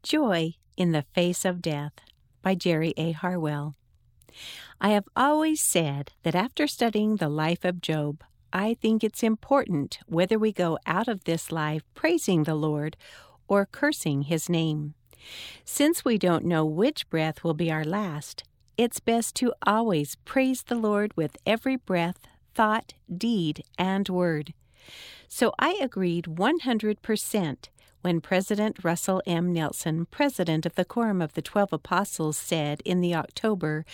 Joy in the Face of Death by Jerry A. Harwell. I have always said that after studying the life of Job, I think it's important whether we go out of this life praising the Lord or cursing His name. Since we don't know which breath will be our last, it's best to always praise the Lord with every breath, thought, deed, and word. So I agreed 100% when President Russell M. Nelson, president of the Quorum of the 12 Apostles, said in the October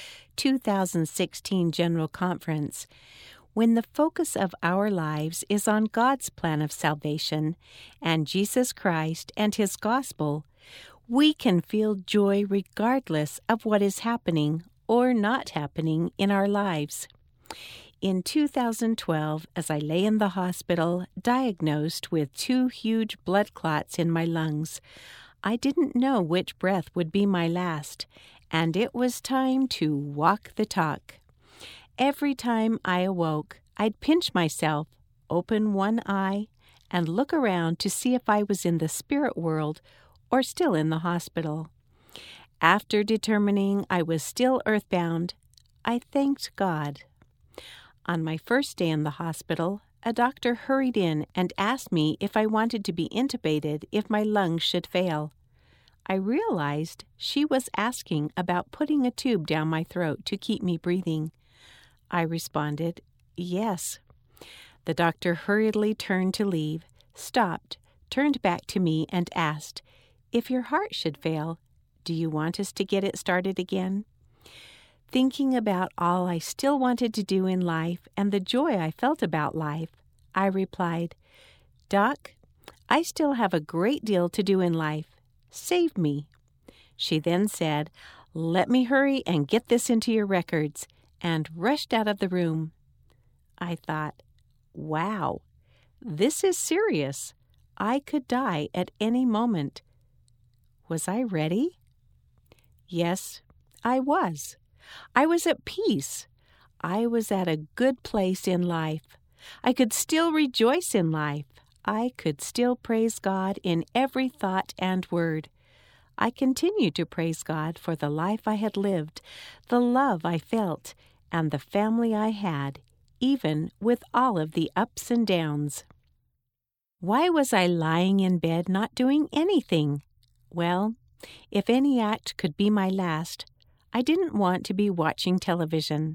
2016 General Conference, "When the focus of our lives is on God's plan of salvation and Jesus Christ and His gospel, we can feel joy regardless of what is happening or not happening in our lives." In 2012, as I lay in the hospital, diagnosed with 2 huge blood clots in my lungs, I didn't know which breath would be my last, and it was time to walk the talk. Every time I awoke, I'd pinch myself, open one eye, and look around to see if I was in the spirit world or still in the hospital. After determining I was still earthbound, I thanked God. On my first day in the hospital, a doctor hurried in and asked me if I wanted to be intubated if my lungs should fail. I realized she was asking about putting a tube down my throat to keep me breathing. I responded, yes. The doctor hurriedly turned to leave, stopped, turned back to me, and asked, "If your heart should fail, do you want us to get it started again?" Thinking about all I still wanted to do in life and the joy I felt about life, I replied, "Doc, I still have a great deal to do in life. Save me." She then said, "Let me hurry and get this into your records," and rushed out of the room. I thought, wow, this is serious. I could die at any moment. Was I ready? Yes, I was. I was at peace. I was at a good place in life. I could still rejoice in life. I could still praise God in every thought and word. I continued to praise God for the life I had lived, the love I felt, and the family I had, even with all of the ups and downs. Why was I lying in bed not doing anything? Well, if any act could be my last, I didn't want to be watching television.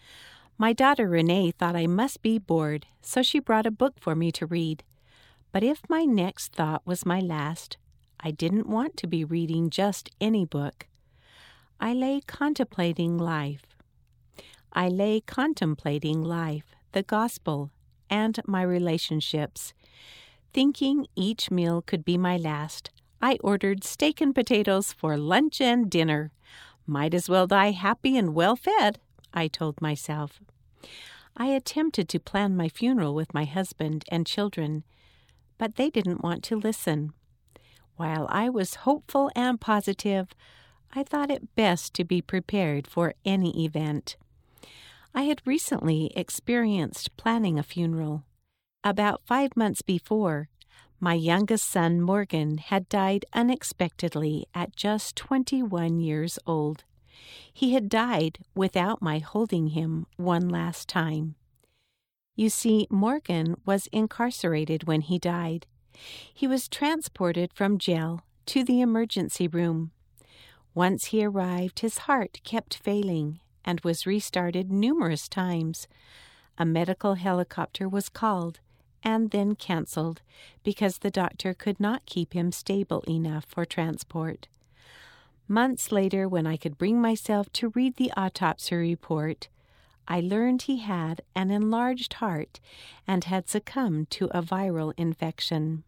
My daughter Renee thought I must be bored, so she brought a book for me to read. But if my next thought was my last, I didn't want to be reading just any book. I lay contemplating life. The gospel, and my relationships. Thinking each meal could be my last, I ordered steak and potatoes for lunch and dinner. Might as well die happy and well-fed, I told myself. I attempted to plan my funeral with my husband and children, but they didn't want to listen. While I was hopeful and positive, I thought it best to be prepared for any event. I had recently experienced planning a funeral. About 5 months before, my youngest son, Morgan, had died unexpectedly at just 21 years old. He had died without my holding him one last time. You see, Morgan was incarcerated when he died. He was transported from jail to the emergency room. Once he arrived, his heart kept failing and was restarted numerous times. A medical helicopter was called and then canceled because the doctor could not keep him stable enough for transport. Months later, when I could bring myself to read the autopsy report, I learned he had an enlarged heart and had succumbed to a viral infection.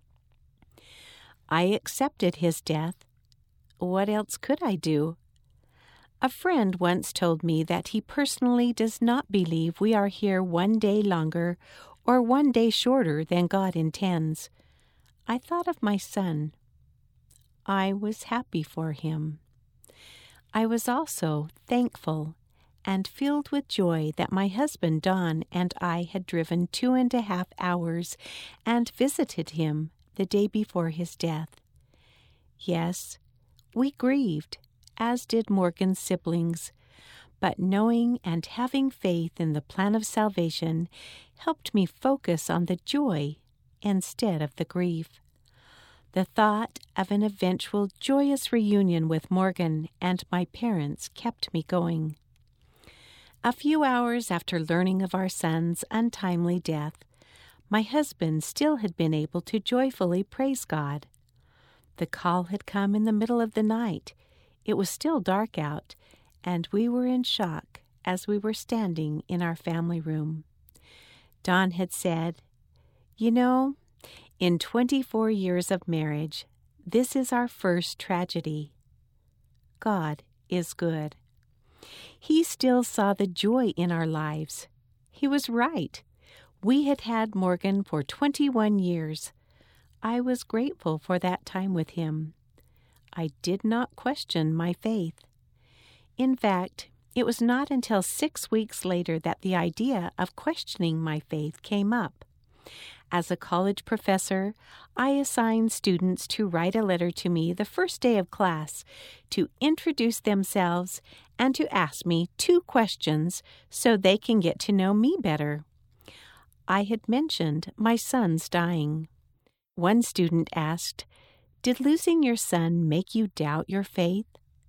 I accepted his death. What else could I do? A friend once told me that he personally does not believe we are here one day longer or one day shorter than God intends. I thought of my son. I was happy for him. I was also thankful and filled with joy that my husband Don and I had driven 2.5 hours and visited him the day before his death. Yes, we grieved, as did Morgan's siblings, but knowing and having faith in the plan of salvation helped me focus on the joy instead of the grief. The thought of an eventual joyous reunion with Morgan and my parents kept me going. A few hours after learning of our son's untimely death, my husband still had been able to joyfully praise God. The call had come in the middle of the night. It was still dark out, and we were in shock as we were standing in our family room. Don had said, "You know, in 24 years of marriage, this is our first tragedy." God is good. He still saw the joy in our lives. He was right. We had had Morgan for 21 years. I was grateful for that time with him. I did not question my faith. In fact, it was not until 6 weeks later that the idea of questioning my faith came up. As a college professor, I assigned students to write a letter to me the first day of class to introduce themselves and to ask me 2 questions so they can get to know me better. I had mentioned my son's dying. One student asked, "Did losing your son make you doubt your faith?"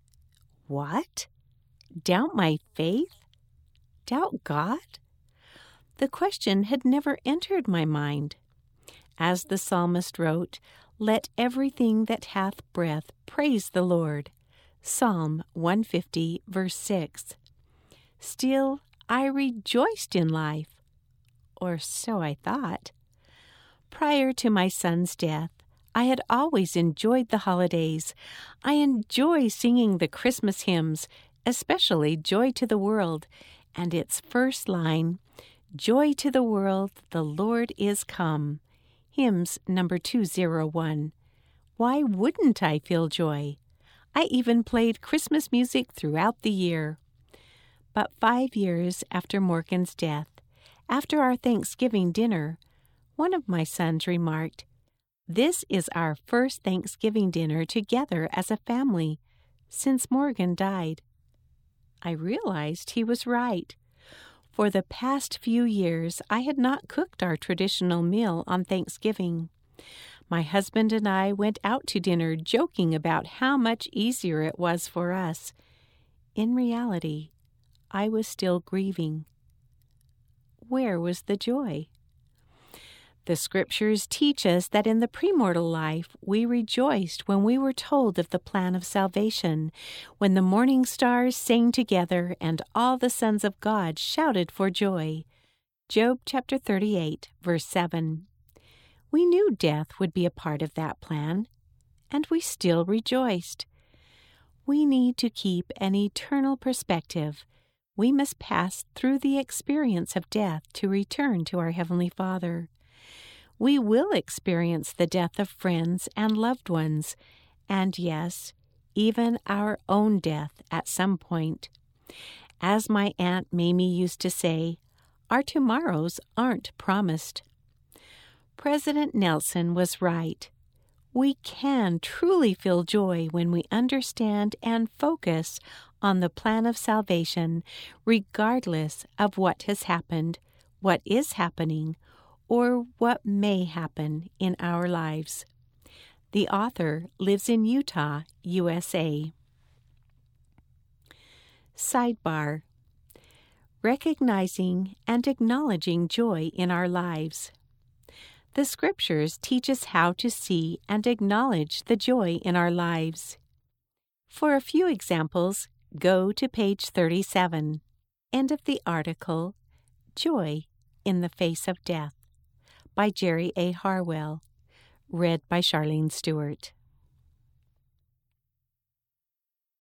What? Doubt my faith? Doubt God? The question had never entered my mind. As the psalmist wrote, "Let everything that hath breath praise the Lord." Psalm 150, verse 6. Still, I rejoiced in life, or so I thought. Prior to my son's death, I had always enjoyed the holidays. I enjoy singing the Christmas hymns, especially Joy to the World, and its first line, "Joy to the world, the Lord is come." Hymns number 201. Why wouldn't I feel joy? I even played Christmas music throughout the year. But 5 years after Morgan's death, after our Thanksgiving dinner, one of my sons remarked, "This is our first Thanksgiving dinner together as a family since Morgan died." I realized he was right. For the past few years, I had not cooked our traditional meal on Thanksgiving. My husband and I went out to dinner joking about how much easier it was for us. In reality, I was still grieving. Where was the joy? The Scriptures teach us that in the premortal life we rejoiced when we were told of the plan of salvation, when the morning stars sang together and all the sons of God shouted for joy. Job chapter 38, verse 7. We knew death would be a part of that plan, and we still rejoiced. We need to keep an eternal perspective. We must pass through the experience of death to return to our Heavenly Father. We will experience the death of friends and loved ones, and yes, even our own death at some point. As my Aunt Mamie used to say, our tomorrows aren't promised. President Nelson was right. We can truly feel joy when we understand and focus on the plan of salvation, regardless of what has happened, what is happening, or what may happen in our lives. The author lives in Utah, USA. Sidebar: recognizing and acknowledging joy in our lives. The Scriptures teach us how to see and acknowledge the joy in our lives. For a few examples, go to page 37. End of the article, Joy in the Face of Death, by Jerry A. Harwell. Read by Charlene Stewart.